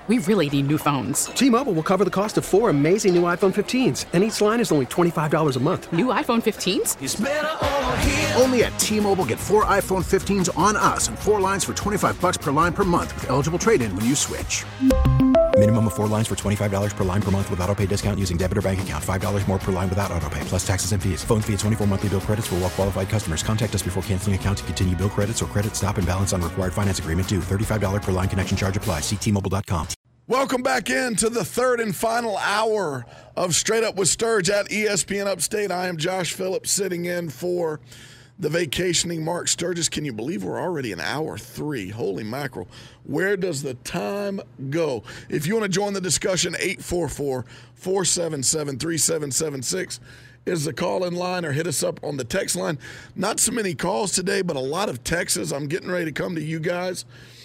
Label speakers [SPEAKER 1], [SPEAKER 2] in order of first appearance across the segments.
[SPEAKER 1] We really need new phones.
[SPEAKER 2] T-Mobile will cover the cost of 4 amazing new iPhone 15s, and each line is only $25 a month.
[SPEAKER 1] New iPhone 15s?
[SPEAKER 3] It's better over here.
[SPEAKER 4] Only at T-Mobile, get 4 iPhone 15s on us and 4 lines for $25 per line per month with eligible trade-in when you switch.
[SPEAKER 5] Minimum of 4 lines for $25 per line per month with autopay discount using debit or bank account. $5 more per line without autopay, plus taxes and fees. Phone fee at 24 monthly bill credits for well-qualified customers. Contact us before canceling account to continue bill credits or credit stop and balance on required finance agreement due. $35 per line connection charge applies. See T-Mobile.com.
[SPEAKER 6] Welcome back into the third and final hour of Straight Up with Sturge at ESPN Upstate. I am Josh Phillips sitting in for the vacationing Mark Sturgis. Can you believe we're already in hour 3? Holy mackerel. Where does the time go? If you want to join the discussion, 844-477-3776 is the call-in line, or hit us up on the text line. Not so many calls today, but a lot of texts. I'm getting ready to come to you guys.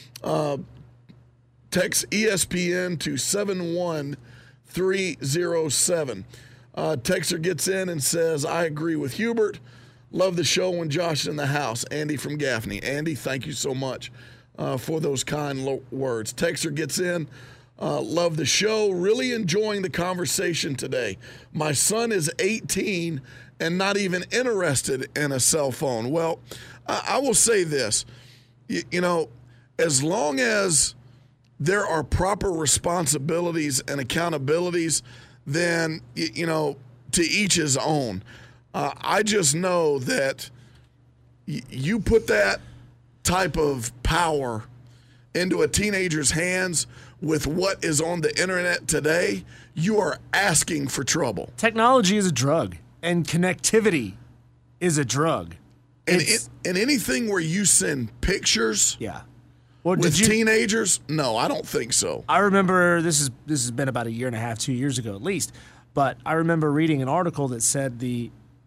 [SPEAKER 6] Text ESPN to 71307. Texter gets in and says, I agree with Hubert. Love the show when Josh is in the house. Andy from Gaffney. Andy, thank you so much for those kind words. Texter gets in. Love the show. Really enjoying the conversation today. My son is 18 and not even interested in a cell phone. Well, I will say this. You know, as long as there are proper responsibilities and accountabilities, then, you know, to each his own. I just know that you put that type of power into a teenager's hands with what is on the internet today, you are asking for trouble.
[SPEAKER 7] Technology is a drug, and connectivity is a drug.
[SPEAKER 6] And anything where you send pictures,
[SPEAKER 7] well,
[SPEAKER 6] with teenagers, no, I don't think so.
[SPEAKER 7] I remember this has been about 1.5 years, 2 years ago at least, but I remember reading an article that said the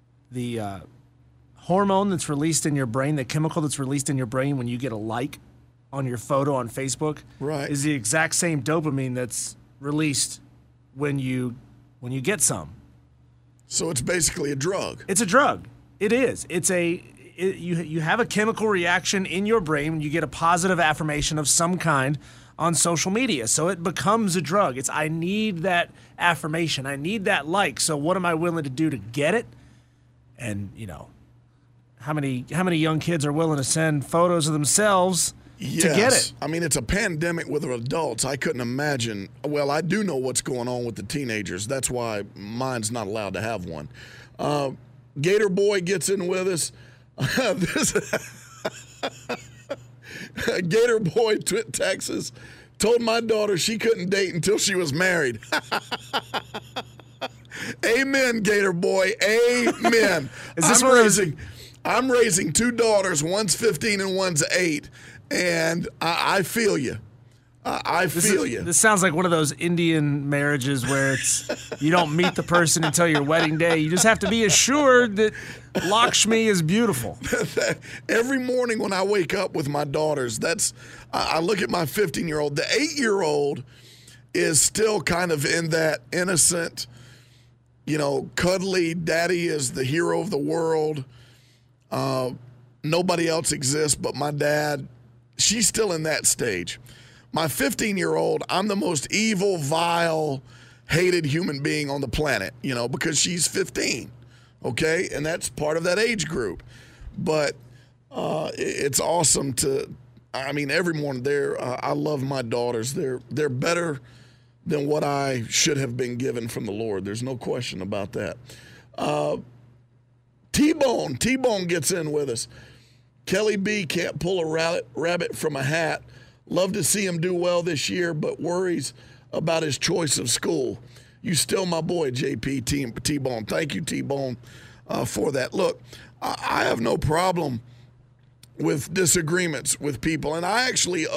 [SPEAKER 7] hormone that's released in your brain, the chemical that's released in your brain when you get a like on your photo on Facebook, is the exact same dopamine that's released when you get some.
[SPEAKER 6] So it's basically a drug.
[SPEAKER 7] It's a drug. It is. You have a chemical reaction in your brain when you get a positive affirmation of some kind on social media. So it becomes a drug. It's, I need that affirmation. I need that like. So what am I willing to do to get it? And, you know, how many young kids are willing to send photos of themselves to get it?
[SPEAKER 6] I mean, it's a pandemic with adults. I couldn't imagine. Well, I do know what's going on with the teenagers. That's why mine's not allowed to have one. Gator Boy gets in with us. Gator Boy, Texas, told my daughter she couldn't date until she was married. Amen, Gator Boy. Amen.
[SPEAKER 7] Is this
[SPEAKER 6] I'm raising 2 daughters. One's 15 and one's 8, and I feel you. I feel you.
[SPEAKER 7] This sounds like one of those Indian marriages where it's you don't meet the person until your wedding day. You just have to be assured that Lakshmi is beautiful.
[SPEAKER 6] Every morning when I wake up with my daughters, I look at my 15-year-old. The 8-year-old is still kind of in that innocent, you know, cuddly, daddy is the hero of the world. Nobody else exists but my dad. She's still in that stage. My 15-year-old, I'm the most evil, vile, hated human being on the planet, you know, because she's 15, okay? And that's part of that age group. But it's awesome every morning I love my daughters. They're better than what I should have been given from the Lord. There's no question about that. T-Bone gets in with us. Kelly B can't pull a rabbit from a hat. Love to see him do well this year, but worries about his choice of school. You still my boy, JP T-Bone. Thank you, T-Bone, for that. Look, I have no problem with disagreements with people, and I actually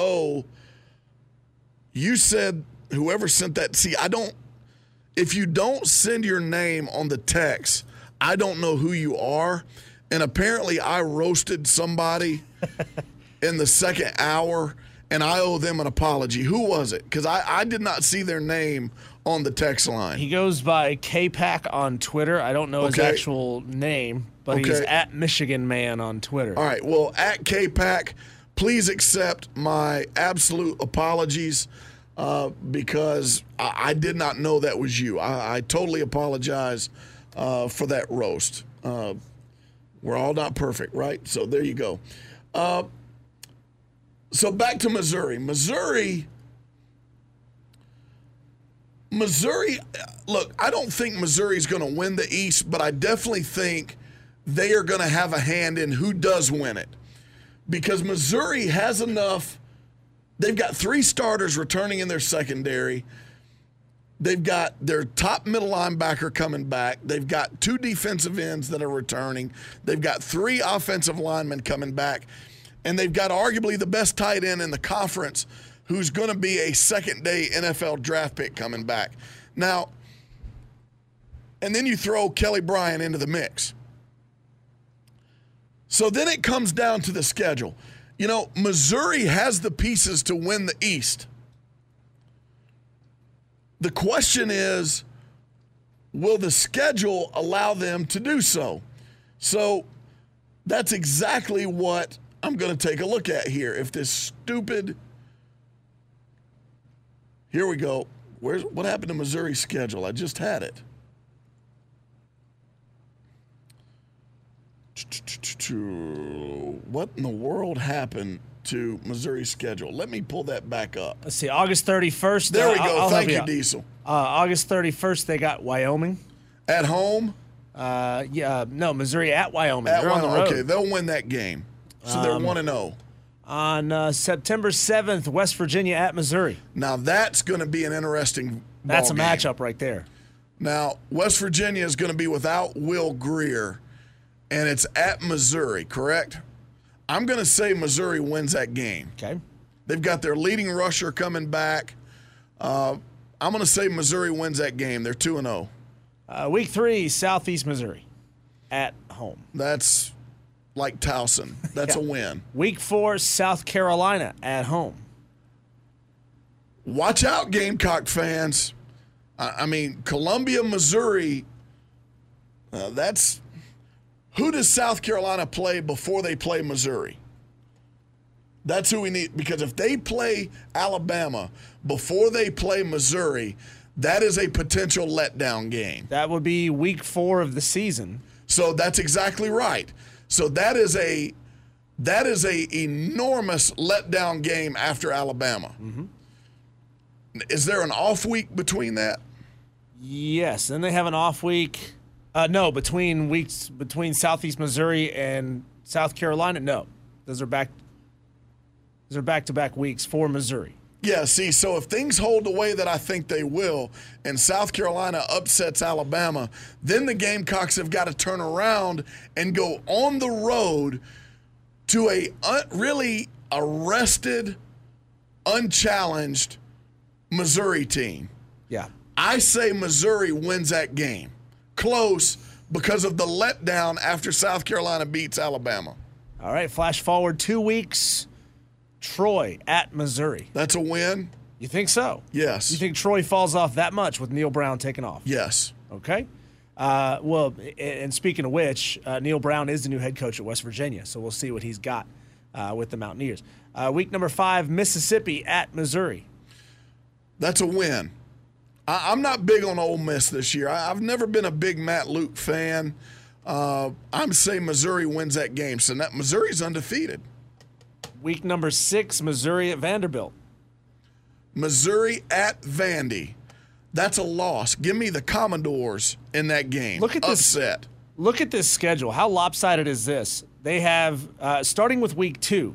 [SPEAKER 6] you said whoever sent that, if you don't send your name on the text, I don't know who you are, and apparently I roasted somebody in the second hour, and I owe them an apology. Who was it? Because I did not see their name on the text line.
[SPEAKER 7] He goes by K-Pack on Twitter. I don't know his actual name, but he's at Michigan Man on Twitter.
[SPEAKER 6] All right, well, at K-Pack, please accept my absolute apologies. because I did not know that was you. I totally apologize for that roast. We're all not perfect, right? So there you go. So back to Missouri. Missouri, look, I don't think Missouri is going to win the East, but I definitely think they are going to have a hand in who does win it. Because Missouri has enough. They've got 3 starters returning in their secondary. They've got their top middle linebacker coming back. They've got 2 defensive ends that are returning. They've got 3 offensive linemen coming back. And they've got arguably the best tight end in the conference who's going to be a second-day NFL draft pick coming back. Now, and then you throw Kelly Bryant into the mix. So then it comes down to the schedule. You know, Missouri has the pieces to win the East. The question is, will the schedule allow them to do so? So that's exactly what I'm going to take a look at here. If this stupid, here we go. What happened to Missouri's schedule? I just had it. What in the world happened to Missouri's schedule? Let me pull that back up.
[SPEAKER 7] Let's see, August 31st.
[SPEAKER 6] There we go.
[SPEAKER 7] I'll
[SPEAKER 6] Thank you, Diesel.
[SPEAKER 7] August 31st, they got Wyoming.
[SPEAKER 6] At home?
[SPEAKER 7] No, Missouri at Wyoming.
[SPEAKER 6] They're
[SPEAKER 7] on the road.
[SPEAKER 6] Okay, they'll win that game. So they're 1-0.
[SPEAKER 7] On September 7th, West Virginia at Missouri.
[SPEAKER 6] Now that's going to be an interesting
[SPEAKER 7] That's a
[SPEAKER 6] game.
[SPEAKER 7] matchup right there.
[SPEAKER 6] Now, West Virginia is going to be without Will Grier, and it's at Missouri, correct? I'm going to say Missouri wins that game.
[SPEAKER 7] Okay.
[SPEAKER 6] They've got their leading rusher coming back. I'm going to say Missouri wins that game. They're 2-0.
[SPEAKER 7] Week 3, Southeast Missouri at home.
[SPEAKER 6] That's like Towson. That's a win.
[SPEAKER 7] Week 4, South Carolina at home.
[SPEAKER 6] Watch out, Gamecock fans. I mean, Columbia, Missouri, that's – who does South Carolina play before they play Missouri? That's who we need, because if they play Alabama before they play Missouri, that is a potential letdown game.
[SPEAKER 7] That would be week 4 of the season.
[SPEAKER 6] So that's exactly right. So that is a enormous letdown game after Alabama.
[SPEAKER 7] Mm-hmm.
[SPEAKER 6] Is there an off week between that?
[SPEAKER 7] Yes, then they have an off week. No, between Southeast Missouri and South Carolina. No, those are back-to-back weeks for Missouri.
[SPEAKER 6] Yeah, see, so if things hold the way that I think they will, and South Carolina upsets Alabama, then the Gamecocks have got to turn around and go on the road to a really arrested, unchallenged Missouri team.
[SPEAKER 7] Yeah.
[SPEAKER 6] I say Missouri wins that game. Close because of the letdown after South Carolina beats Alabama.
[SPEAKER 7] All right, flash forward 2 weeks. Troy at Missouri.
[SPEAKER 6] That's a win?
[SPEAKER 7] You think so?
[SPEAKER 6] Yes.
[SPEAKER 7] You think Troy falls off that much with Neil Brown taking off?
[SPEAKER 6] Yes.
[SPEAKER 7] Okay. Well, and speaking of which, Neil Brown is the new head coach at West Virginia, so we'll see what he's got with the Mountaineers. Week number 5, Mississippi at Missouri.
[SPEAKER 6] That's a win. I'm not big on Ole Miss this year. I've never been a big Matt Luke fan. I'm saying Missouri wins that game. So that Missouri's undefeated.
[SPEAKER 7] Week number 6, Missouri at Vanderbilt.
[SPEAKER 6] Missouri at Vandy. That's a loss. Give me the Commodores in that game.
[SPEAKER 7] Look at
[SPEAKER 6] Upset.
[SPEAKER 7] Look at this schedule. How lopsided is this? They have, starting with week 2,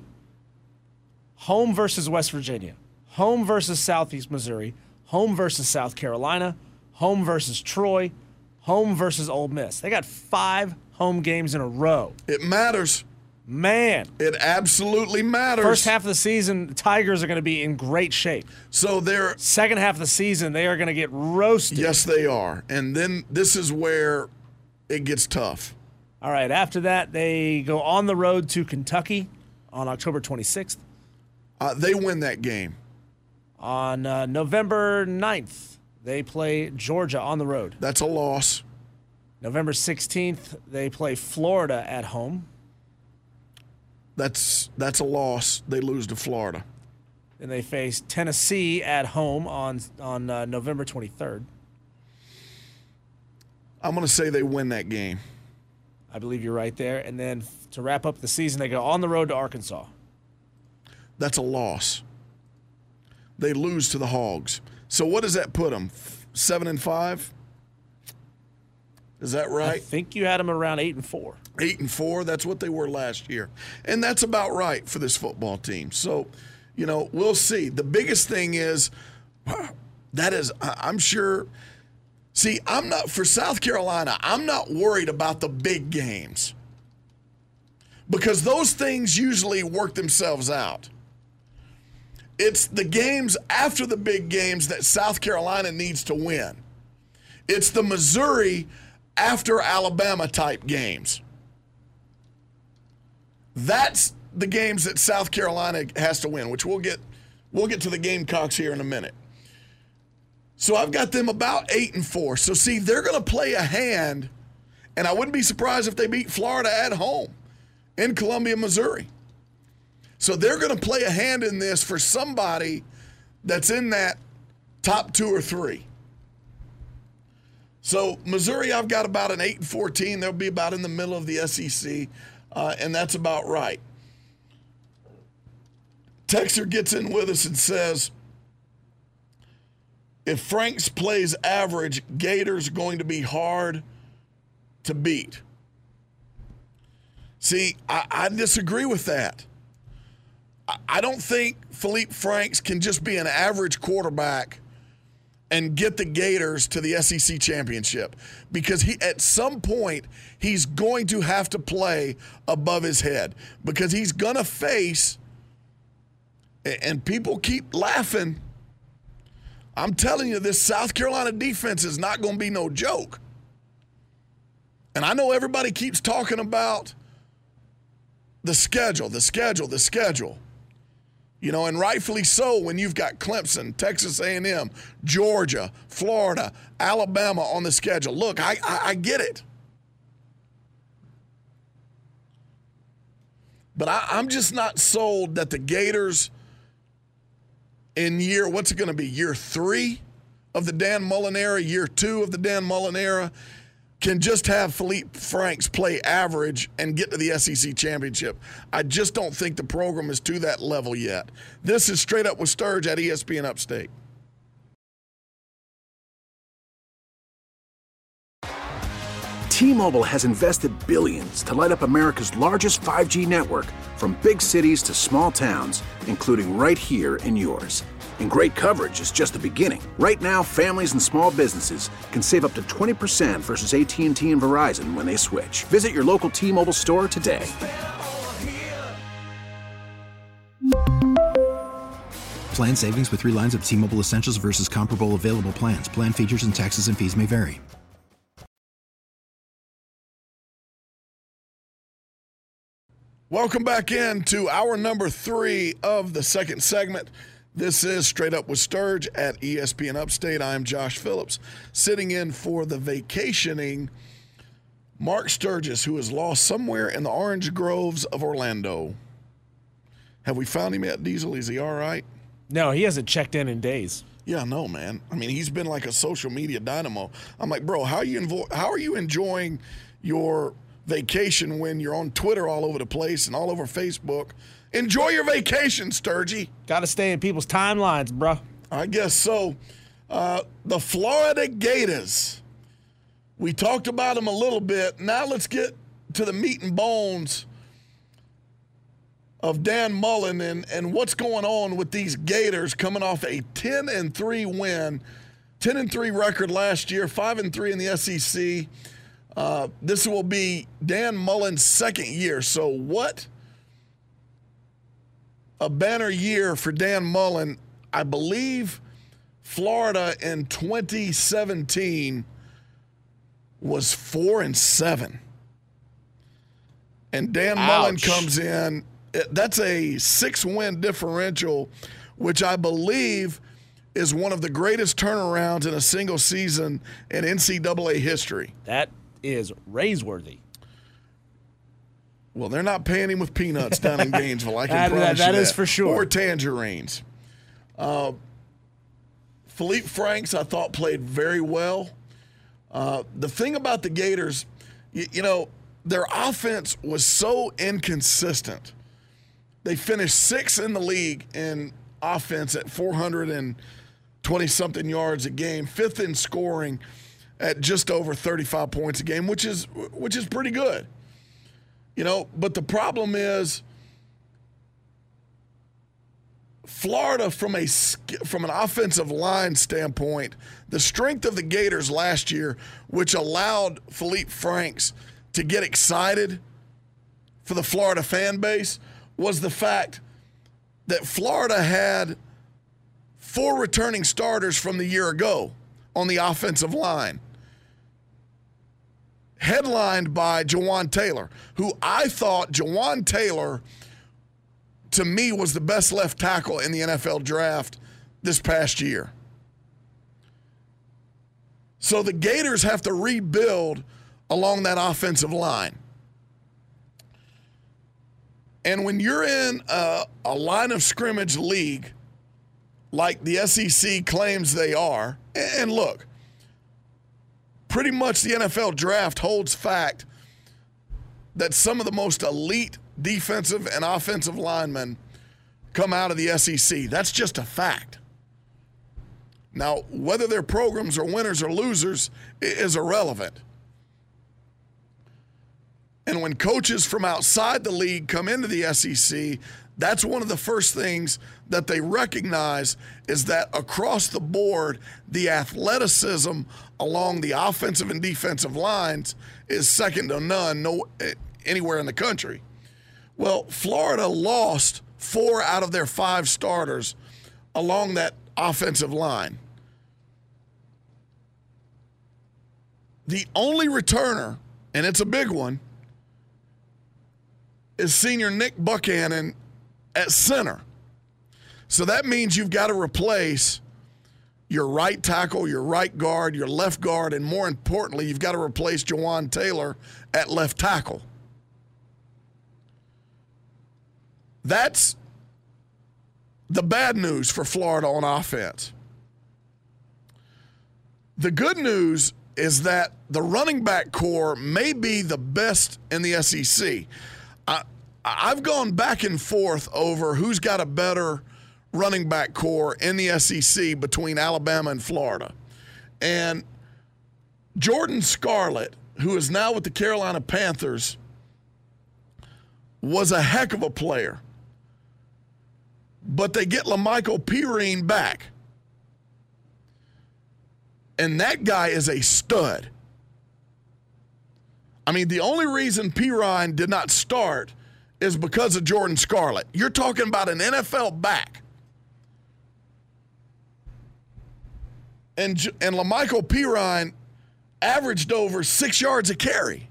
[SPEAKER 7] home versus West Virginia, home versus Southeast Missouri, home versus South Carolina, home versus Troy, home versus Ole Miss. They got 5 home games in a row.
[SPEAKER 6] It matters.
[SPEAKER 7] Man.
[SPEAKER 6] It absolutely matters.
[SPEAKER 7] First half of the season, the Tigers are going to be in great shape.
[SPEAKER 6] So they're...
[SPEAKER 7] Second half of the season, they are going to get roasted.
[SPEAKER 6] Yes, they are. And then this is where it gets tough.
[SPEAKER 7] All right, after that, they go on the road to Kentucky on October 26th.
[SPEAKER 6] They win that game.
[SPEAKER 7] On November 9th, they play Georgia on the road.
[SPEAKER 6] That's a loss.
[SPEAKER 7] November 16th, they play Florida at home.
[SPEAKER 6] That's a loss. They lose to Florida.
[SPEAKER 7] Then they face Tennessee at home on November 23rd.
[SPEAKER 6] I'm going to say they win that game.
[SPEAKER 7] I believe you're right there. And then to wrap up the season, they go on the road to Arkansas.
[SPEAKER 6] That's a loss. They lose to the Hogs. So what does that put them? 7-5? Is that right?
[SPEAKER 7] I think you had them around 8-4.
[SPEAKER 6] 8-4. That's what they were last year. And that's about right for this football team. So, we'll see. The biggest thing is I'm sure. See, for South Carolina, I'm not worried about the big games because those things usually work themselves out. It's the games after the big games that South Carolina needs to win. It's the Missouri after Alabama type games. That's the games that South Carolina has to win, which we'll get to the Gamecocks here in a minute. So I've got them about 8-4. So see, they're going to play a hand, and I wouldn't be surprised if they beat Florida at home in Columbia, Missouri. So they're going to play a hand in this for somebody that's in that top 2 or 3. So Missouri, I've got about an 8-4 team. They'll be about in the middle of the SEC, and that's about right. Texter gets in with us and says, if Franks plays average, Gators going to be hard to beat. See, I disagree with that. I don't think Philippe Franks can just be an average quarterback and get the Gators to the SEC championship because at some point he's going to have to play above his head because he's going to face, and people keep laughing, I'm telling you, this South Carolina defense is not going to be no joke. And I know everybody keeps talking about the schedule. And rightfully so when you've got Clemson, Texas A&M, Georgia, Florida, Alabama on the schedule. Look, I get it. But I'm just not sold that the Gators in what's it going to be, year 3 of the Dan Mullen era, year 2 of the Dan Mullen era, can just have Philippe Franks play average and get to the SEC championship. I just don't think the program is to that level yet. This is Straight Up with Sturge at ESPN Upstate.
[SPEAKER 4] T-Mobile has invested billions to light up America's largest 5G network, from big cities to small towns, including right here in yours. And great coverage is just the beginning. Right now, families and small businesses can save up to 20% versus AT&T and Verizon when they switch. Visit your local T-Mobile store today.
[SPEAKER 5] Plan savings with 3 lines of T-Mobile Essentials versus comparable available plans. Plan features and taxes and fees may vary.
[SPEAKER 6] Welcome back into hour number 3 of the second segment. This is Straight Up with Sturge at ESPN Upstate. I am Josh Phillips, sitting in for the vacationing Mark Sturgis, who is lost somewhere in the orange groves of Orlando. Have we found him yet, Diesel? Is he all right?
[SPEAKER 7] No, he hasn't checked in days.
[SPEAKER 6] Yeah, no, man. I mean, he's been like a social media dynamo. I'm like, bro, how are you enjoying your vacation when you're on Twitter all over the place and all over Facebook? Enjoy your vacation, Sturgey.
[SPEAKER 7] Got to stay in people's timelines, bro.
[SPEAKER 6] I guess so. The Florida Gators. We talked about them a little bit. Now let's get to the meat and bones of Dan Mullen and what's going on with these Gators coming off a 10-3 win, 10-3 record last year, 5-3 in the SEC. This will be Dan Mullen's second year. So what a banner year for Dan Mullen. I believe Florida in 2017 was 4-7. And Dan Mullen comes in. That's a 6-win differential, which I believe is one of the greatest turnarounds in a single season in NCAA history.
[SPEAKER 7] That is raiseworthy.
[SPEAKER 6] Well, they're not paying him with peanuts down in Gainesville. I can promise you
[SPEAKER 7] that is for sure.
[SPEAKER 6] Or tangerines. Felipe Franks, I thought, played very well. The thing about the Gators, you know, their offense was so inconsistent. They finished 6th in the league in offense at 420-something yards a game, 5th in scoring at just over 35 points a game, which is pretty good. You know, but the problem is Florida, from an offensive line standpoint, the strength of the Gators last year, which allowed Felipe Franks to get excited for the Florida fan base, was the fact that Florida had 4 returning starters from the year ago on the offensive line, headlined by Jawan Taylor, who I thought Jawan Taylor, to me, was the best left tackle in the NFL draft this past year. So the Gators have to rebuild along that offensive line. And when you're in a line of scrimmage league like the SEC claims they are, and look, pretty much the NFL draft holds fact that some of the most elite defensive and offensive linemen come out of the SEC. That's just a fact. Now, whether their programs are winners or losers is irrelevant. And when coaches from outside the league come into the SEC, that's one of the first things that they recognize, is that across the board, the athleticism along the offensive and defensive lines is second to none anywhere in the country. Well, Florida lost 4 out of their 5 starters along that offensive line. The only returner, and it's a big one, is senior Nick Buchanan at center. So that means you've got to replace your right tackle, your right guard, your left guard, and more importantly, you've got to replace Jawan Taylor at left tackle. That's the bad news for Florida on offense. The good news is that the running back core may be the best in the SEC. I've gone back and forth over who's got a better running back core in the SEC between Alabama and Florida. And Jordan Scarlett, who is now with the Carolina Panthers, was a heck of a player. But they get LaMichael Pirine back. And that guy is a stud. I mean, the only reason Pirine did not start is because of Jordan Scarlett. You're talking about an NFL back. And LaMichael Pirine averaged over 6 yards a carry.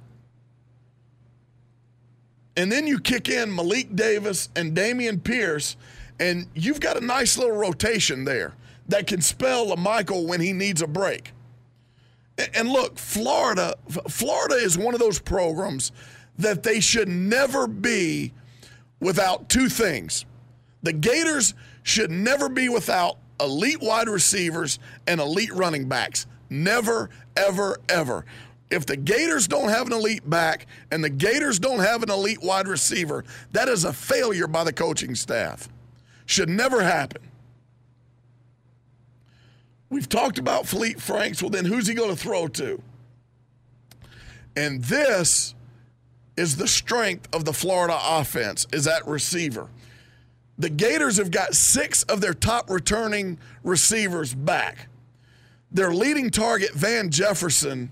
[SPEAKER 6] And then you kick in Malik Davis and Dameon Pierce, and you've got a nice little rotation there that can spell LaMichael when he needs a break. And look, Florida is one of those programs that they should never be without 2 things. The Gators should never be without elite wide receivers and elite running backs. Never, ever, ever. If the Gators don't have an elite back and the Gators don't have an elite wide receiver, that is a failure by the coaching staff. Should never happen. We've talked about Felipe Franks. Well, then who's he going to throw to? And this is the strength of the Florida offense, is that receiver. The Gators have got 6 of their top returning receivers back. Their leading target, Van Jefferson,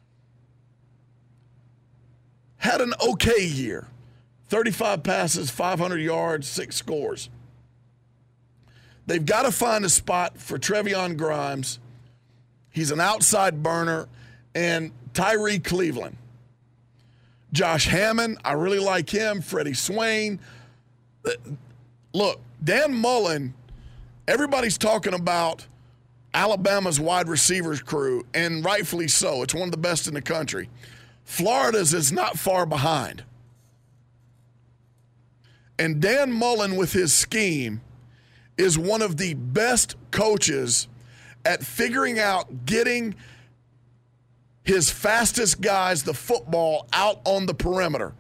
[SPEAKER 6] had an okay year. 35 passes, 500 yards, 6 scores. They've got to find a spot for Trevion Grimes. He's an outside burner. And Tyree Cleveland. Josh Hammond, I really like him. Freddie Swain. Look, Dan Mullen, everybody's talking about Alabama's wide receivers crew, and rightfully so. It's one of the best in the country. Florida's is not far behind. And Dan Mullen, with his scheme, is one of the best coaches at figuring out getting his fastest guys the football out on the perimeter.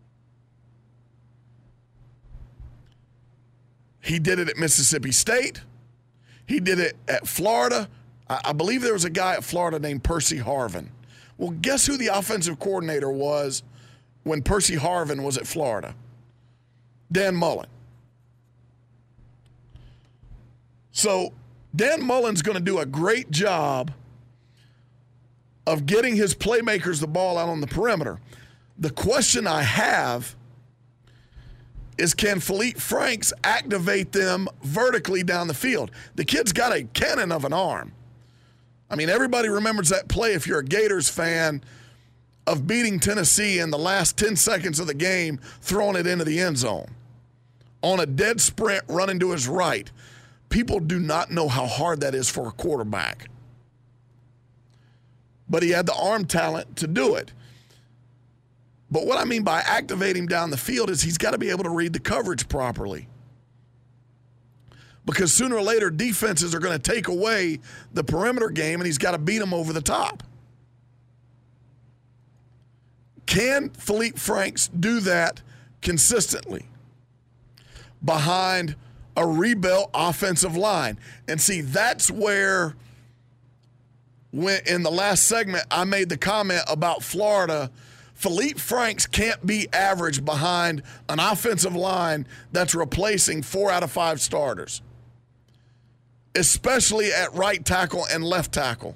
[SPEAKER 6] He did it at Mississippi State. He did it at Florida. I believe there was a guy at Florida named Percy Harvin. Well, guess who the offensive coordinator was when Percy Harvin was at Florida? Dan Mullen. So Dan Mullen's going to do a great job of getting his playmakers the ball out on the perimeter. The question I have is, can Philippe Franks activate them vertically down the field? The kid's got a cannon of an arm. I mean, everybody remembers that play, if you're a Gators fan, of beating Tennessee in the last 10 seconds of the game, throwing it into the end zone. On a dead sprint, running to his right. People do not know how hard that is for a quarterback. But he had the arm talent to do it. But what I mean by activate him down the field is he's got to be able to read the coverage properly. Because sooner or later, defenses are going to take away the perimeter game, and he's got to beat them over the top. Can Philippe Franks do that consistently behind a rebuilt offensive line? And see, that's where, when in the last segment, I made the comment about Florida. Philippe Franks can't be average behind an offensive line that's replacing 4 out of 5 starters, especially at right tackle and left tackle.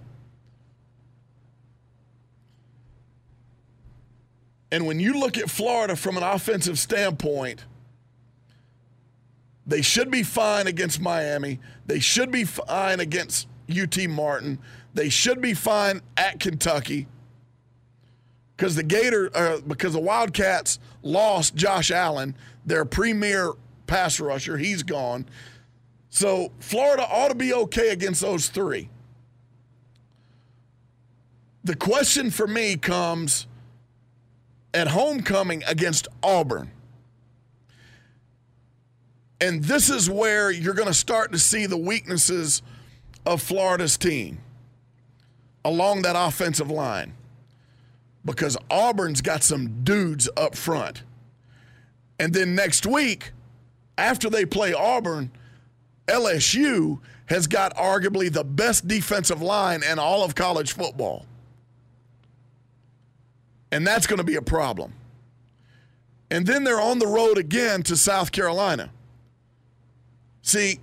[SPEAKER 6] And when you look at Florida from an offensive standpoint, they should be fine against Miami. They should be fine against UT Martin. They should be fine at Kentucky. Because the Wildcats lost Josh Allen, their premier pass rusher. He's gone. So Florida ought to be okay against those 3. The question for me comes at homecoming against Auburn. And this is where you're going to start to see the weaknesses of Florida's team along that offensive line. Because Auburn's got some dudes up front. And then next week, after they play Auburn, LSU has got arguably the best defensive line in all of college football. And that's going to be a problem. And then they're on the road again to South Carolina. See,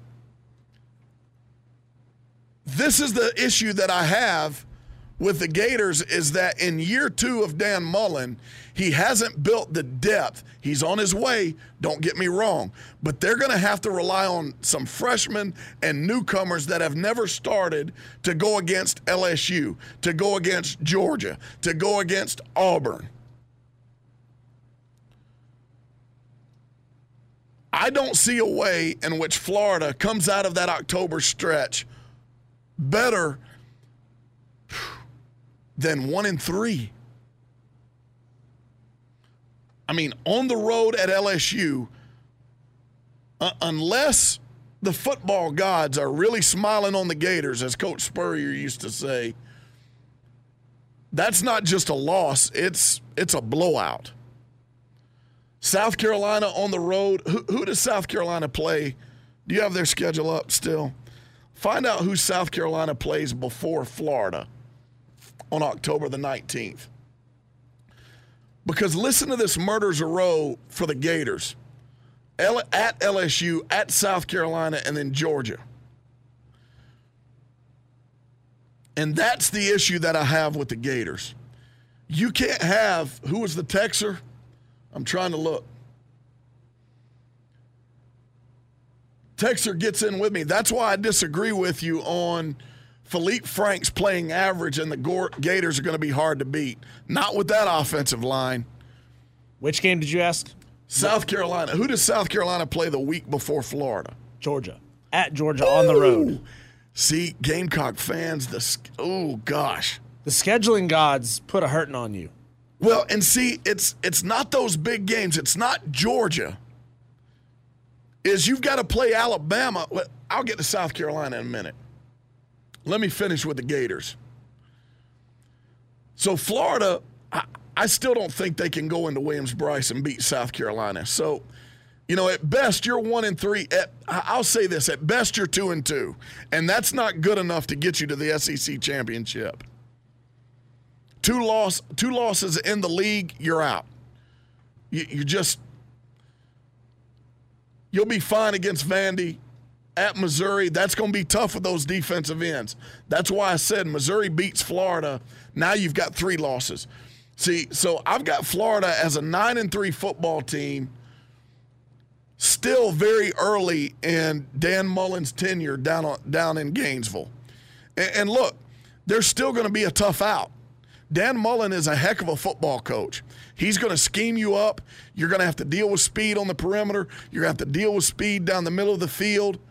[SPEAKER 6] this is the issue that I have with the Gators, is that in year 2 of Dan Mullen, he hasn't built the depth. He's on his way, don't get me wrong, but they're going to have to rely on some freshmen and newcomers that have never started to go against LSU, to go against Georgia, to go against Auburn. I don't see a way in which Florida comes out of that October stretch better than 1-3. I mean, on the road at LSU, unless the football gods are really smiling on the Gators, as Coach Spurrier used to say, that's not just a loss, it's a blowout. South Carolina on the road. Who does South Carolina play? Do you have their schedule up still? Find out who South Carolina plays before Florida on October the 19th. Because listen to this murder's row for the Gators. At LSU, at South Carolina, and then Georgia. And that's the issue that I have with the Gators. You can't have, who was the Texer? I'm trying to look. Texer gets in with me. That's why I disagree with you on Philippe Franks playing average, and the Gators are going to be hard to beat. Not with that offensive line.
[SPEAKER 7] Which game did you ask?
[SPEAKER 6] South Carolina. Who does South Carolina play the week before Florida?
[SPEAKER 7] Georgia. At Georgia on the road.
[SPEAKER 6] See, Gamecock fans, gosh.
[SPEAKER 7] The scheduling gods put a hurting on you.
[SPEAKER 6] Well, and see, it's not those big games. It's not Georgia. is you've got to play Alabama. I'll get to South Carolina in a minute. Let me finish with the Gators. So Florida, I still don't think they can go into Williams-Brice and beat South Carolina. So, at best you're 1-3. I'll say this: at best you're 2-2, and that's not good enough to get you to the SEC championship. Two losses in the league, you're out. You'll be fine against Vandy. At Missouri, that's going to be tough with those defensive ends. That's why I said Missouri beats Florida. Now you've got 3 losses. See, so I've got Florida as a 9-3 football team, still very early in Dan Mullen's tenure down in Gainesville. And look, there's still going to be a tough out. Dan Mullen is a heck of a football coach. He's going to scheme you up. You're going to have to deal with speed on the perimeter. You're going to have to deal with speed down the middle of the field.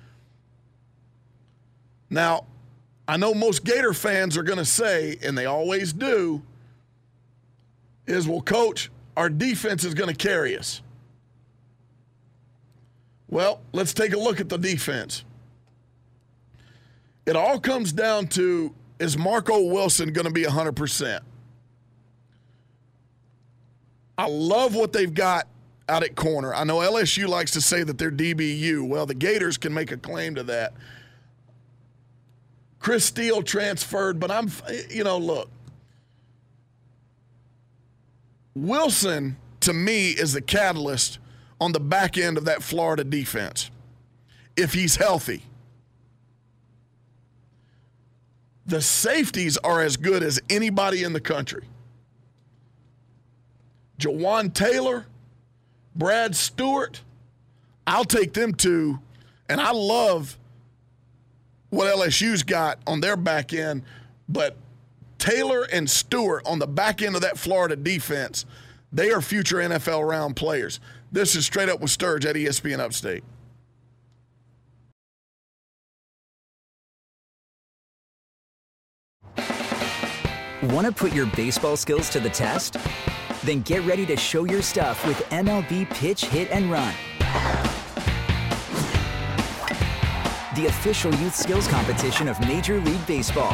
[SPEAKER 6] Now, I know most Gator fans are going to say, and they always do, is, well, Coach, our defense is going to carry us. Well, let's take a look at the defense. It all comes down to, is Marco Wilson going to be 100%? I love what they've got out at corner. I know LSU likes to say that they're DBU. Well, the Gators can make a claim to that. Chris Steele transferred, but look. Wilson, to me, is the catalyst on the back end of that Florida defense, if he's healthy. The safeties are as good as anybody in the country. Jawan Taylor, Brad Stewart, I'll take them 2, and I love what LSU's got on their back end, but Taylor and Stewart on the back end of that Florida defense, they are future NFL round players. This is Straight Up with Sturge at ESPN Upstate.
[SPEAKER 3] Want to put your baseball skills to the test? Then get ready to show your stuff with MLB Pitch, Hit, and Run. The official youth skills competition of Major League Baseball.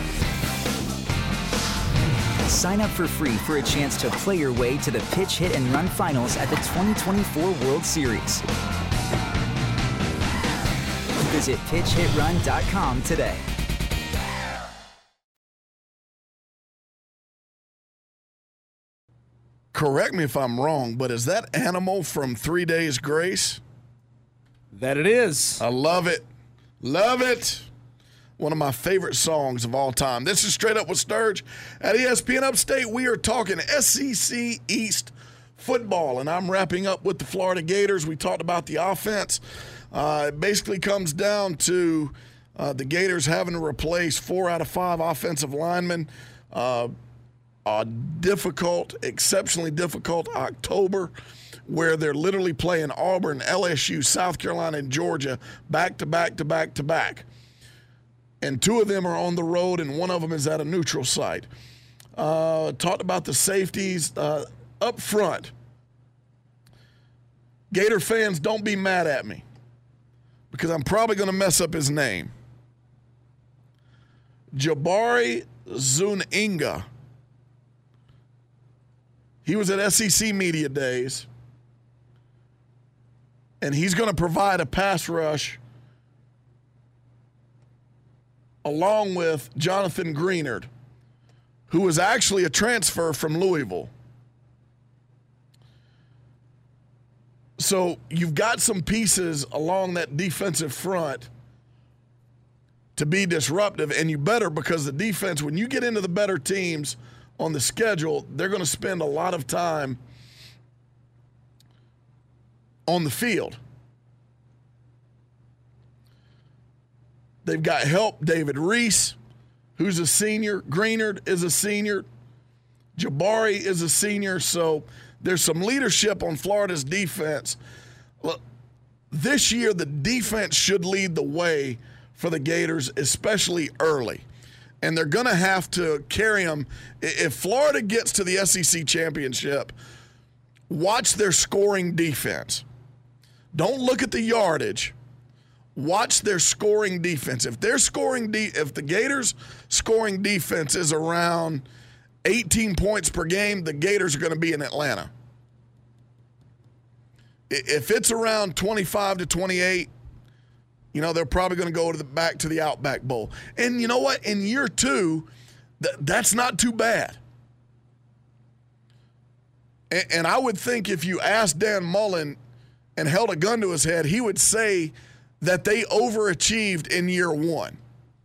[SPEAKER 3] Sign up for free for a chance to play your way to the Pitch, Hit, and Run finals at the 2024 World Series. Visit pitchhitrun.com today.
[SPEAKER 6] Correct me if I'm wrong, but is that Animal from 3 Days Grace?
[SPEAKER 7] That it is.
[SPEAKER 6] I love it. Love it. One of my favorite songs of all time. This is Straight Up with Sturge at ESPN Upstate. We are talking SEC East football, and I'm wrapping up with the Florida Gators. We talked about the offense. It basically comes down to the Gators having to replace 4 out of 5 offensive linemen. A difficult, exceptionally difficult October where they're literally playing Auburn, LSU, South Carolina, and Georgia back to back to back to back. And 2 of them are on the road, and 1 of them is at a neutral site. Talked about the safeties up front. Gator fans, don't be mad at me because I'm probably going to mess up his name. Jabari Zuniga. He was at SEC Media Days, and he's going to provide a pass rush along with Jonathan Greenard, who was actually a transfer from Louisville. So you've got some pieces along that defensive front to be disruptive, and you better, because the defense, when you get into the better teams on the schedule, they're going to spend a lot of time on the field. They've got help. David Reese, who's a senior. Greenard is a senior. Jabari is a senior. So there's some leadership on Florida's defense. Look, this year the defense should lead the way for the Gators, especially early. And they're going to have to carry them. If Florida gets to the SEC championship, watch their scoring defense. Don't look at the yardage. Watch their scoring defense. If the Gators' scoring defense is around 18 points per game, the Gators are going to be in Atlanta. If it's around 25 to 28, they're probably going to go back to the Outback Bowl. And you know what? In year 2, that's not too bad. And I would think if you asked Dan Mullen and held a gun to his head, he would say that they overachieved in year 1.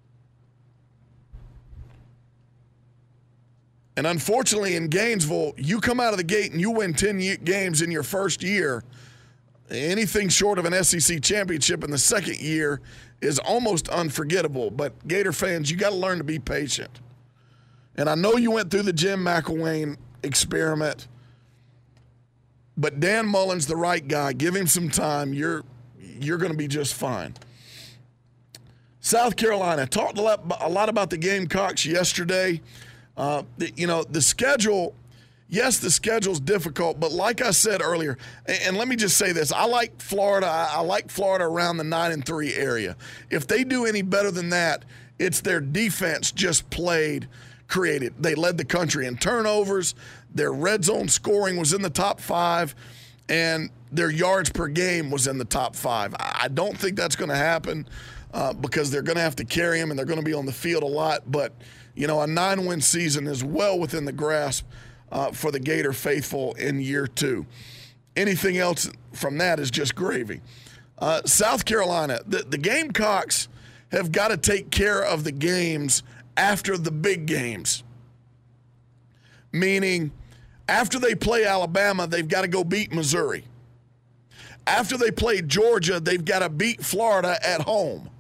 [SPEAKER 6] And unfortunately, in Gainesville, you come out of the gate and you win 10 games in your first year. Anything short of an SEC championship in the second year is almost unforgettable. But Gator fans, you got to learn to be patient. And I know you went through the Jim McElwain experiment, but Dan Mullen's the right guy. Give him some time. You're going to be just fine. South Carolina, talked a lot about the Gamecocks yesterday. The schedule, yes, the schedule's difficult, but like I said earlier, and let me just say this, I like Florida. I like Florida around the 9-3 area. If they do any better than that, it's their defense just created. They led the country in turnovers. Their red zone scoring was in the top 5, and their yards per game was in the top 5. I don't think that's going to happen because they're going to have to carry him and they're going to be on the field a lot. But, a 9-win season is well within the grasp for the Gator faithful in year 2. Anything else from that is just gravy. South Carolina, the Gamecocks have got to take care of the games after the big games. Meaning, after they play Alabama, they've got to go beat Missouri. After they play Georgia, they've got to beat Florida at home.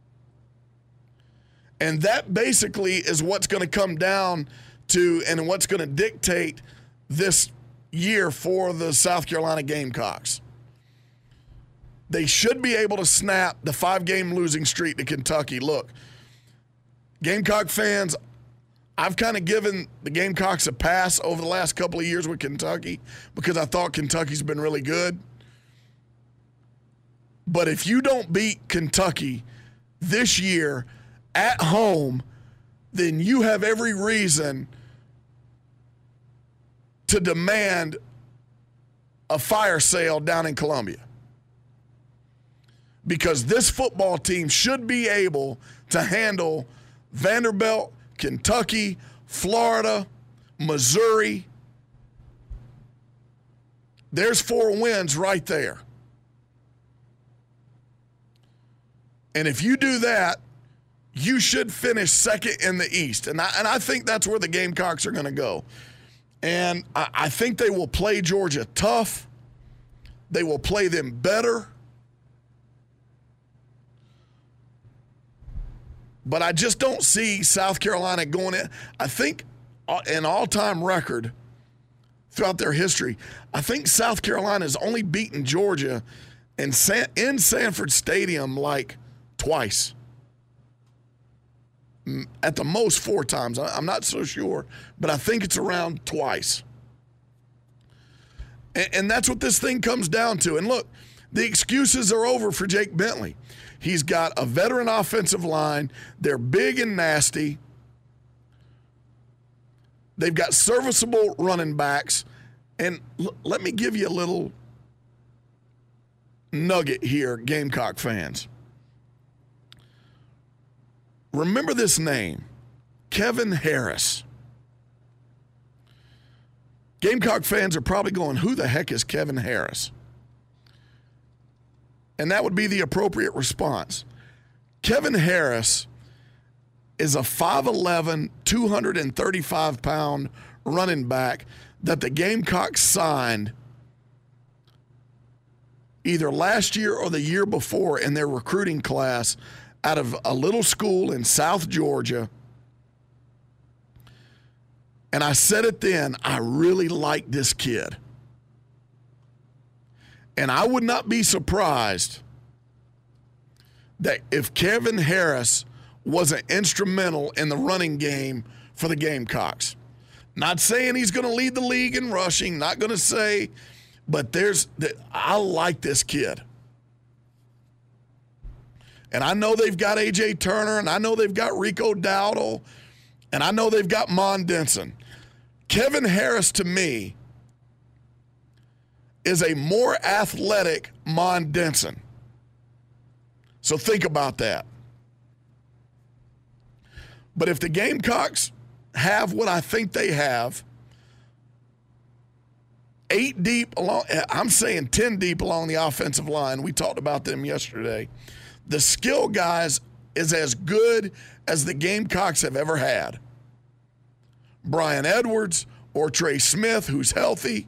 [SPEAKER 6] And that basically is what's going to come down to and what's going to dictate this year for the South Carolina Gamecocks. They should be able to snap the 5-game losing streak to Kentucky. Look, Gamecock fans, I've kind of given the Gamecocks a pass over the last couple of years with Kentucky because I thought Kentucky's been really good. But if you don't beat Kentucky this year at home, then you have every reason to demand a fire sale down in Columbia. Because this football team should be able to handle Vanderbilt, Kentucky, Florida, Missouri. There's 4 wins right there. And if you do that, you should finish second in the East. And I think that's where the Gamecocks are going to go. And I think they will play Georgia tough. They will play them better. But I just don't see South Carolina going in. I think an all-time record throughout their history, I think South Carolina has only beaten Georgia in Sanford Stadium like twice. At the most 4 times. I'm not so sure, but I think it's around twice. And that's what this thing comes down to. And look, the excuses are over for Jake Bentley. He's got a veteran offensive line. They're big and nasty. They've got serviceable running backs. And let me give you a little nugget here, Gamecock fans. Remember this name, Kevin Harris. Gamecock fans are probably going, who the heck is Kevin Harris? And that would be the appropriate response. Kevin Harris is a 5'11", 235-pound running back that the Gamecocks signed either last year or the year before in their recruiting class out of a little school in South Georgia. And I said it then, I really like this kid. And I would not be surprised that if Kevin Harris wasn't instrumental in the running game for the Gamecocks. Not saying he's going to lead the league in rushing, not going to say, but I like this kid. And I know they've got A.J. Turner, and I know they've got Rico Dowdle, and I know they've got Mon Denson. Kevin Harris, to me, is a more athletic Mon Denson. So think about that. But if the Gamecocks have what I think they have, 8 deep along, I'm saying 10 deep along the offensive line. We talked about them yesterday. The skill guys is as good as the Gamecocks have ever had. Brian Edwards or Trey Smith, who's healthy.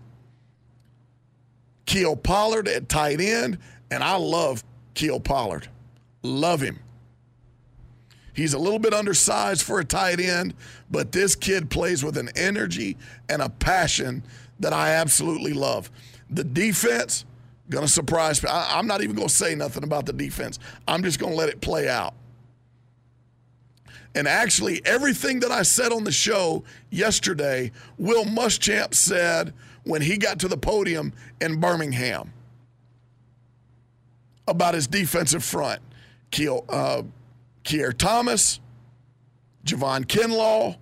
[SPEAKER 6] Keel Pollard at tight end, and I love Keel Pollard. Love him. He's a little bit undersized for a tight end, but this kid plays with an energy and a passion that I absolutely love. The defense, going to surprise me. I'm not even going to say nothing about the defense. I'm just going to let it play out. And actually, everything that I said on the show yesterday, Will Muschamp said when he got to the podium in Birmingham about his defensive front. Keir Thomas, Javon Kinlaw,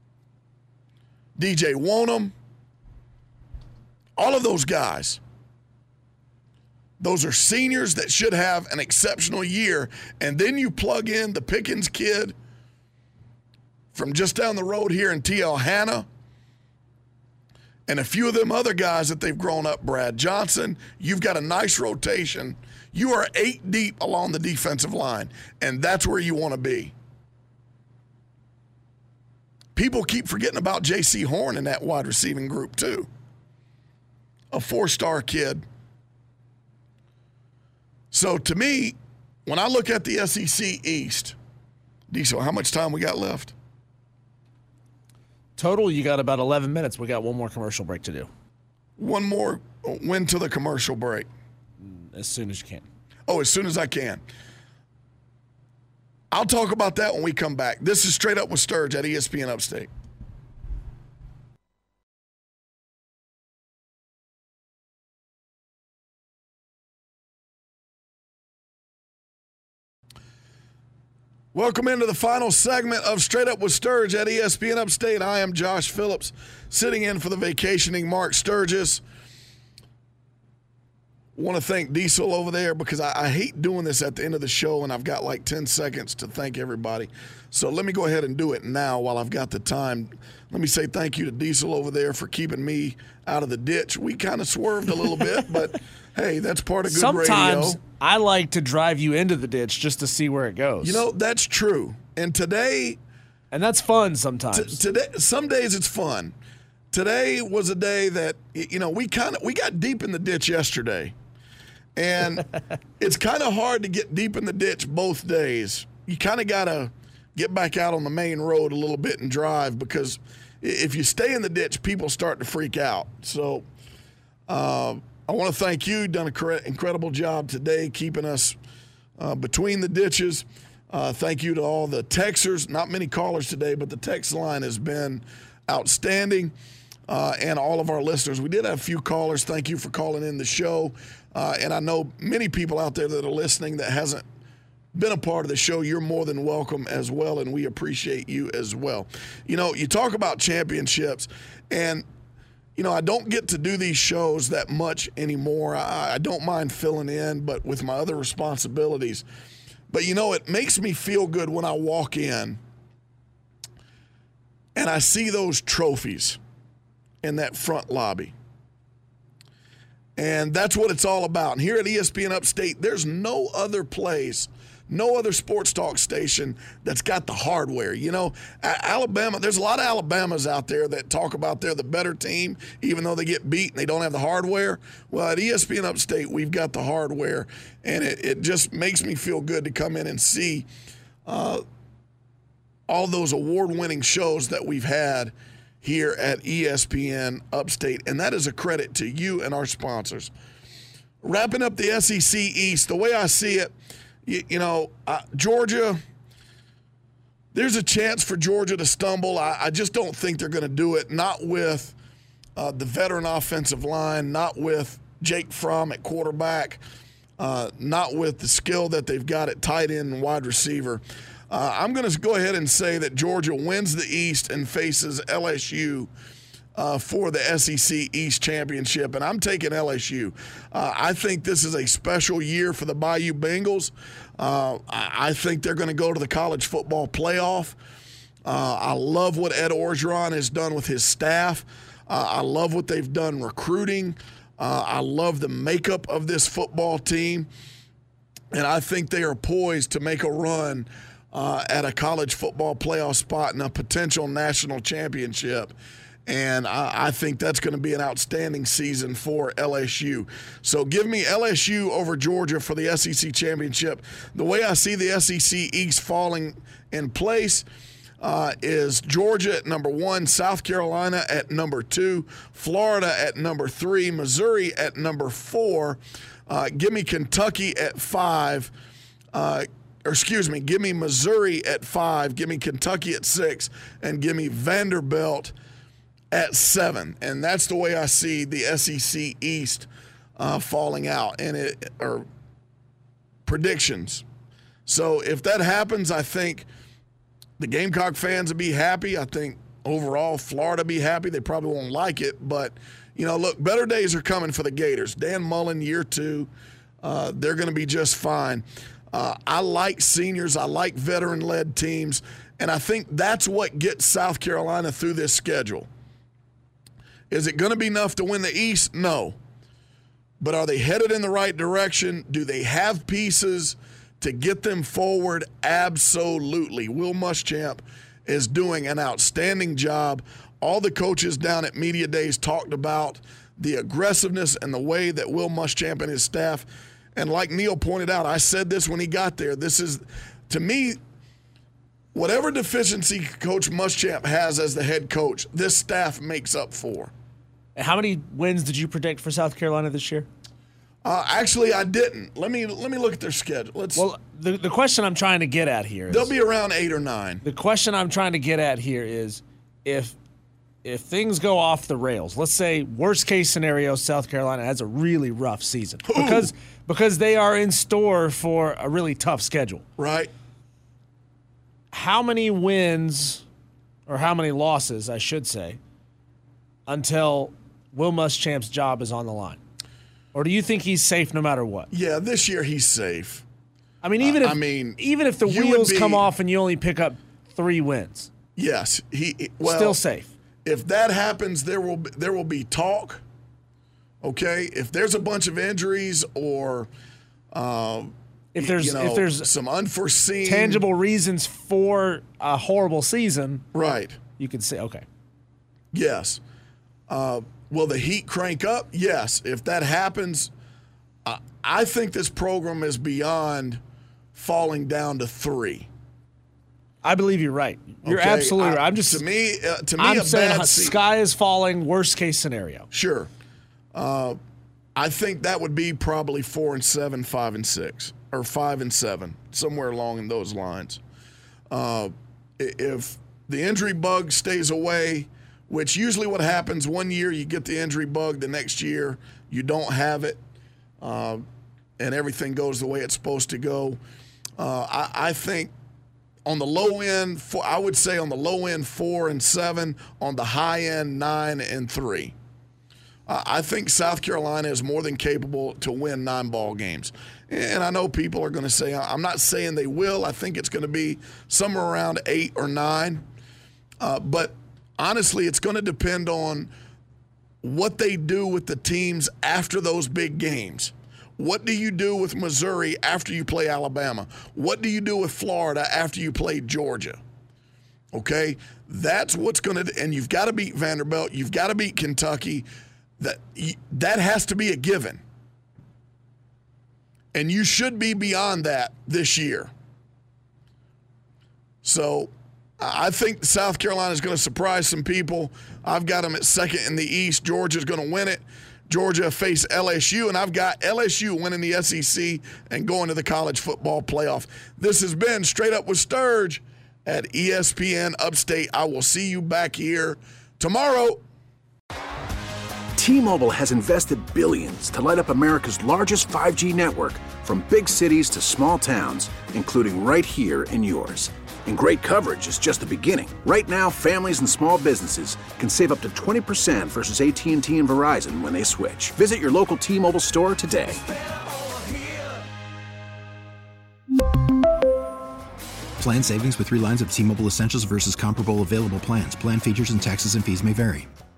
[SPEAKER 6] DJ Wonnum, all of those guys. Those are seniors that should have an exceptional year. And then you plug in the Pickens kid from just down the road here in T.L. Hanna, and a few of them other guys that they've grown up, Brad Johnson. You've got a nice rotation. You are 8 deep along the defensive line, and that's where you want to be. People keep forgetting about J.C. Horn in that wide receiving group too. A 4-star kid. So to me, when I look at the SEC East, Diesel, how much time we got left?
[SPEAKER 7] Total, you got about 11 minutes. We got one more commercial break to do.
[SPEAKER 6] One more. When to the commercial break?
[SPEAKER 7] As soon as you can.
[SPEAKER 6] Oh, as soon as I can. I'll talk about that when we come back. This is Straight Up with Sturge at ESPN Upstate. Welcome into the final segment of Straight Up with Sturge at ESPN Upstate. I am Josh Phillips, sitting in for the vacationing Mark Sturgis. Want to thank Diesel over there because I hate doing this at the end of the show and I've got like 10 seconds to thank everybody. So let me go ahead and do it now while I've got the time. Let me say thank you to Diesel over there for keeping me out of the ditch. We kind of swerved a little bit, but hey, that's part of good radio.
[SPEAKER 7] Sometimes I like to drive you into the ditch just to see where it goes.
[SPEAKER 6] You know, that's true. And today...
[SPEAKER 7] And that's fun sometimes.
[SPEAKER 6] Today, some days it's fun. Today was a day that, you know, we got deep in the ditch yesterday. And it's kind of hard to get deep in the ditch both days. You kind of got to get back out on the main road a little bit and drive because if you stay in the ditch, people start to freak out. So I want to thank you. You've done an incredible job today keeping us between the ditches. Thank you to all the texters. Not many callers today, but the text line has been outstanding. And all of our listeners. We did have a few callers. Thank you for calling in the show. And I know many people out there that are listening that hasn't been a part of the show. You're more than welcome as well, and we appreciate you as well. You know, you talk about championships, and, you know, I don't get to do these shows that much anymore. I don't mind filling in, but with my other responsibilities. But, you know, it makes me feel good when I walk in and I see those trophies in that front lobby. And that's what it's all about. And here at ESPN Upstate, there's no other place, no other sports talk station that's got the hardware. You know, Alabama, there's a lot of Alabamas out there that talk about they're the better team, even though they get beat and they don't have the hardware. Well, at ESPN Upstate, we've got the hardware. And it just makes me feel good to come in and see all those award-winning shows that we've had here at ESPN Upstate, and that is a credit to you and our sponsors. Wrapping up the SEC East, the way I see it, Georgia, there's a chance for Georgia to stumble. I just don't think they're going to do it, not with the veteran offensive line, not with Jake Fromm at quarterback. not with the skill that they've got at tight end and wide receiver. I'm going to go ahead and say that Georgia wins the East and faces LSU for the SEC East Championship, and I'm taking LSU. I think this is a special year for the Bayou Bengals. I think they're going to go to the college football playoff. I love what Ed Orgeron has done with his staff. I love what they've done recruiting. I love the makeup of this football team, and I think they are poised to make a run at a college football playoff spot and a potential national championship. And I think that's going to be an outstanding season for LSU. So give me LSU over Georgia for the SEC championship. The way I see the SEC East falling in place is Georgia at number 1, South Carolina at number 2, Florida at number 3, Missouri at number 4. Give me Kentucky at 5. Give me Missouri at 5. Give me Kentucky at 6. And give me Vanderbilt at 7, and that's the way I see the SEC East falling out, or predictions. So if that happens, I think the Gamecock fans will be happy. I think overall Florida be happy. They probably won't like it, but look, better days are coming for the Gators. Dan Mullen, year 2, they're going to be just fine. I like seniors. I like veteran-led teams, and I think that's what gets South Carolina through this schedule. Is it going to be enough to win the East? No. But are they headed in the right direction? Do they have pieces to get them forward? Absolutely. Will Muschamp is doing an outstanding job. All the coaches down at Media Days talked about the aggressiveness and the way that Will Muschamp and his staff, and like Neil pointed out, I said this when he got there, this is, to me, whatever deficiency Coach Muschamp has as the head coach, this staff makes up for.
[SPEAKER 7] How many wins did you predict for South Carolina this year?
[SPEAKER 6] Actually, I didn't. Let me look at their schedule.
[SPEAKER 7] The question I'm trying to get at here is
[SPEAKER 6] they'll be around 8 or 9.
[SPEAKER 7] The question I'm trying to get at here is if things go off the rails, let's say worst case scenario, South Carolina has a really rough season because they are in store for a really tough schedule.
[SPEAKER 6] Right.
[SPEAKER 7] How many wins, or how many losses, I should say, until Will Muschamp's job is on the line? Or do you think he's safe no matter what?
[SPEAKER 6] Yeah, this year he's safe.
[SPEAKER 7] I mean, even if the wheels come off and you only pick up 3 wins.
[SPEAKER 6] Yes,
[SPEAKER 7] still safe.
[SPEAKER 6] If that happens, there will be talk. Okay, if there's a bunch of injuries or
[SPEAKER 7] if there's
[SPEAKER 6] some unforeseen
[SPEAKER 7] tangible reasons for a horrible season,
[SPEAKER 6] right?
[SPEAKER 7] You could say, okay,
[SPEAKER 6] yes. Will the heat crank up? Yes. If that happens, I think this program is beyond falling down to 3.
[SPEAKER 7] I believe you're right. You're absolutely right.
[SPEAKER 6] To me,
[SPEAKER 7] I'm
[SPEAKER 6] a
[SPEAKER 7] saying
[SPEAKER 6] bad
[SPEAKER 7] sky is falling. Worst case scenario.
[SPEAKER 6] Sure. I think that would be probably 4-7, 5-6, or 5-7, somewhere along in those lines. If the injury bug stays away, which usually what happens, one year you get the injury bug, the next year you don't have it, and everything goes the way it's supposed to go. I think on the low end, I would say on the low end 4-7, on the high end 9-3. I think South Carolina is more than capable to win 9 ball games. And I know people are going to say, I'm not saying they will. I think it's going to be somewhere around 8 or 9. But honestly, it's going to depend on what they do with the teams after those big games. What do you do with Missouri after you play Alabama? What do you do with Florida after you play Georgia? Okay? That's what's going to – and you've got to beat Vanderbilt. You've got to beat Kentucky. That has to be a given. And you should be beyond that this year. So I think South Carolina is going to surprise some people. I've got them at 2nd in the East. Georgia's going to win it. Georgia face LSU, and I've got LSU winning the SEC and going to the college football playoff. This has been Straight Up with Sturge at ESPN Upstate. I will see you back here tomorrow.
[SPEAKER 4] T-Mobile has invested billions to light up America's largest 5G network, from big cities to small towns, including right here in yours. And great coverage is just the beginning. Right now, families and small businesses can save up to 20% versus AT&T and Verizon when they switch. Visit your local T-Mobile store today.
[SPEAKER 5] Plan savings with 3 lines of T-Mobile Essentials versus comparable available plans. Plan features and taxes and fees may vary.